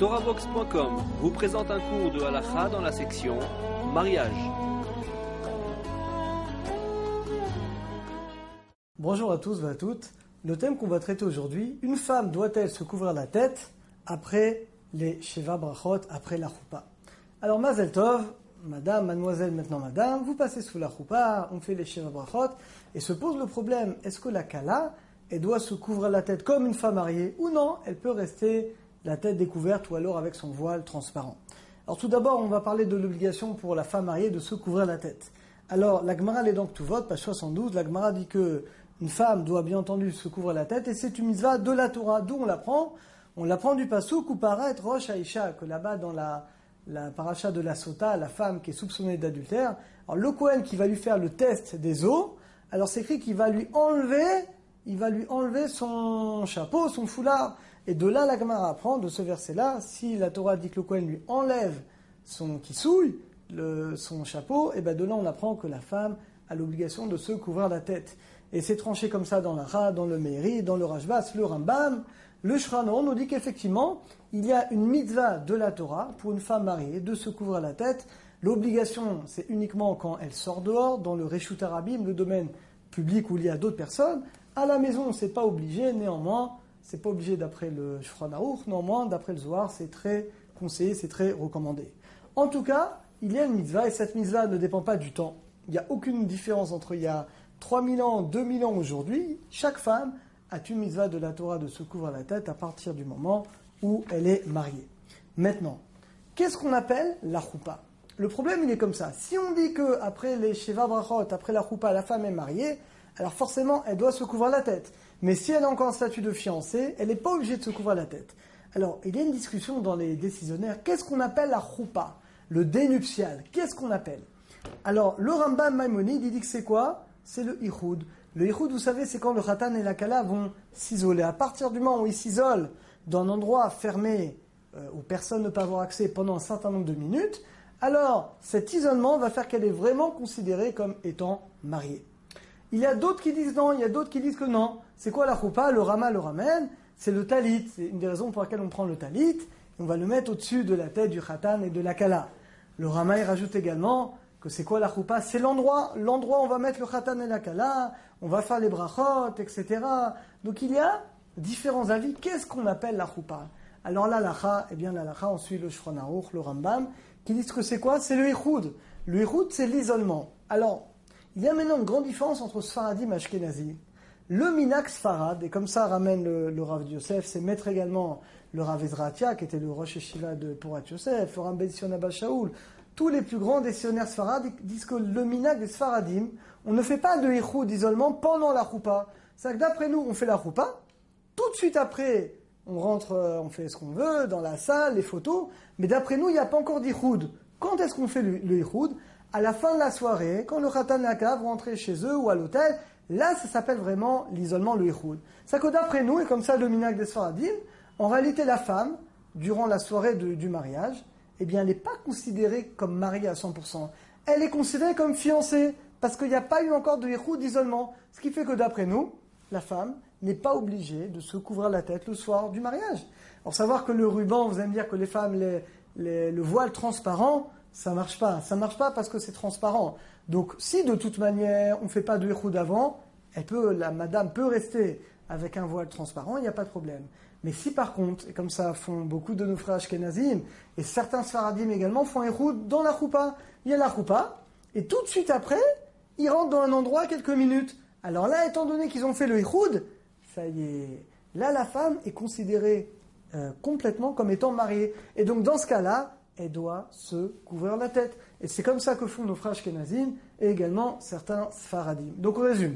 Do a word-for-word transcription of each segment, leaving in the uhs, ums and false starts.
Torahbox point com vous présente un cours de halakha dans la section mariage. Bonjour à tous et à toutes. Le thème qu'on va traiter aujourd'hui, une femme doit-elle se couvrir la tête après les Sheva Brachot, après la choupa? Alors Mazel Tov, madame, mademoiselle, maintenant madame, vous passez sous la choupa, on fait les Sheva Brachot, et se pose le problème, est-ce que la kala, elle doit se couvrir la tête comme une femme mariée, ou non, elle peut rester la tête découverte, ou alors avec son voile transparent. Alors tout d'abord, on va parler de l'obligation pour la femme mariée de se couvrir la tête. Alors, la Gemara, les donc tout vote, page soixante-douze, la Gemara dit que une femme doit bien entendu se couvrir la tête, et c'est une mitzvah de la Torah. D'où on l'apprend? On l'apprend du pasuk ou paraît Rosh Haïcha, que là-bas dans la, la paracha de la Sota, la femme qui est soupçonnée d'adultère, alors le Kohen qui va lui faire le test des os, alors c'est écrit qu'il va lui enlever, il va lui enlever son chapeau, son foulard. Et de là, la Gemara apprend, de ce verset-là, si la Torah dit que le Kohen lui enlève son kissouille, le, son chapeau, et ben de là on apprend que la femme a l'obligation de se couvrir la tête. Et c'est tranché comme ça dans la Ra, dans le Meiri, dans le Rashbas, le Rambam, le Shranon, nous dit qu'effectivement, il y a une mitzvah de la Torah pour une femme mariée de se couvrir la tête. L'obligation, c'est uniquement quand elle sort dehors, dans le Reshut Harabim, le domaine public où il y a d'autres personnes. À la maison, c'est pas obligé, néanmoins, c'est pas obligé d'après le Shulchan Aruch, néanmoins, d'après le Zohar, c'est très conseillé, c'est très recommandé. En tout cas, il y a une mitzvah, et cette mitzvah ne dépend pas du temps. Il n'y a aucune différence entre il y a trois mille ans, deux mille ans aujourd'hui. Chaque femme a une mitzvah de la Torah de se couvrir la tête à partir du moment où elle est mariée. Maintenant, qu'est-ce qu'on appelle la choupa? Le problème, il est comme ça. Si on dit que après les Sheva Brachot, après la choupa, la femme est mariée, alors forcément, elle doit se couvrir la tête. Mais si elle est encore en statut de fiancée, elle n'est pas obligée de se couvrir la tête. Alors, il y a une discussion dans les décisionnaires. Qu'est-ce qu'on appelle la choupa? Le dénuptial. Qu'est-ce qu'on appelle? Alors, le Rambam Maïmonide, il dit que c'est quoi? C'est le ichoud. Le ichoud, vous savez, c'est quand le khatan et la kala vont s'isoler. À partir du moment où ils s'isolent dans un endroit fermé, euh, où personne ne peut avoir accès pendant un certain nombre de minutes, alors cet isolement va faire qu'elle est vraiment considérée comme étant mariée. Il y a d'autres qui disent non, il y a d'autres qui disent que non. C'est quoi la choupa? Le Rama le ramène, c'est le talit. C'est une des raisons pour lesquelles on prend le talit, et on va le mettre au-dessus de la tête du khatan et de la kala. Le Rama il rajoute également que c'est quoi la choupa? C'est l'endroit, l'endroit où on va mettre le khatan et la kala, on va faire les brachot, et cetera. Donc il y a différents avis. Qu'est-ce qu'on appelle la choupa? Alors là, l'alacha, eh bien l'alacha, on suit le Shulchan Aruch, le Rambam, qui disent que c'est quoi? C'est le ichoud. Le ichoud, c'est l'isolement. Alors, il y a maintenant une grande différence entre Sfaradim et Ashkenazi. Le Minak Sfarad, et comme ça ramène le, le Rav Yosef, c'est mettre également le Rav Ezratia, qui était le Rosh Yeshiva de Porat Yosef, le Rav Ben Sion Abba Shaul. Tous les plus grands décisionnaires Sfarad disent que le Minak des Sfaradim, on ne fait pas de ichoud, d'isolement, pendant la choupa. C'est-à-dire que d'après nous, on fait la choupa, tout de suite après, on rentre, on fait ce qu'on veut, dans la salle, les photos, mais d'après nous, il n'y a pas encore d'ichoud. Quand est-ce qu'on fait le, le ichoud? À la fin de la soirée, quand le khatan et la kala vont rentrer chez eux ou à l'hôtel, là, ça s'appelle vraiment l'isolement, le ichoud. C'est que d'après nous, et comme ça le minak des Sfaradim, en réalité, la femme, durant la soirée de, du mariage, eh bien, elle n'est pas considérée comme mariée à cent pour cent. Elle est considérée comme fiancée, parce qu'il n'y a pas eu encore de ichoud, d'isolement. Ce qui fait que d'après nous, la femme n'est pas obligée de se couvrir la tête le soir du mariage. Alors, savoir que le ruban, vous allez me dire que les femmes, les, les, le voile transparent, ça marche pas. Ça marche pas parce que c'est transparent. Donc, si de toute manière, on fait pas de ichoud avant, elle peut, la madame peut rester avec un voile transparent, il n'y a pas de problème. Mais si par contre, et comme ça font beaucoup de nos frères ashkenazim, et certains sfaradim également font ichoud dans la choupa, il y a la choupa, et tout de suite après, ils rentrent dans un endroit quelques minutes. Alors là, étant donné qu'ils ont fait le ichoud, ça y est, là la femme est considérée euh, complètement comme étant mariée. Et donc dans ce cas-là, elle doit se couvrir la tête. Et c'est comme ça que font nos frères ashkenazim et également certains sfaradim. Donc on résume.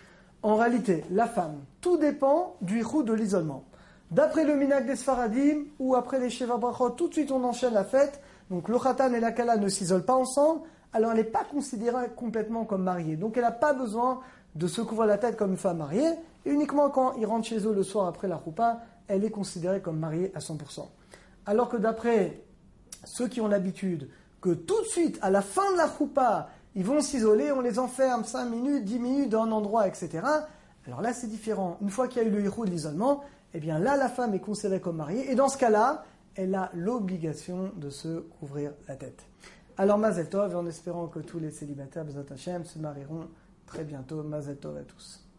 En réalité, la femme, tout dépend du ichoud de l'isolement. D'après le minak des sfaradim ou après les sheva brachot, tout de suite on enchaîne la fête. Donc le khatan et la kala ne s'isolent pas ensemble. Alors elle n'est pas considérée complètement comme mariée. Donc elle n'a pas besoin de se couvrir la tête comme une femme mariée. Et uniquement quand ils rentrent chez eux le soir après la choupa, elle est considérée comme mariée à cent pour cent. Alors que d'après ceux qui ont l'habitude que tout de suite, à la fin de la choupa, ils vont s'isoler, on les enferme cinq minutes, dix minutes dans un endroit, et cetera. Alors là, c'est différent. Une fois qu'il y a eu le ichoud de l'isolement, eh bien là, la femme est considérée comme mariée. Et dans ce cas-là, elle a l'obligation de se couvrir la tête. Alors Mazel Tov, en espérant que tous les célibataires Bezat Hashem se marieront très bientôt. Mazel Tov à tous.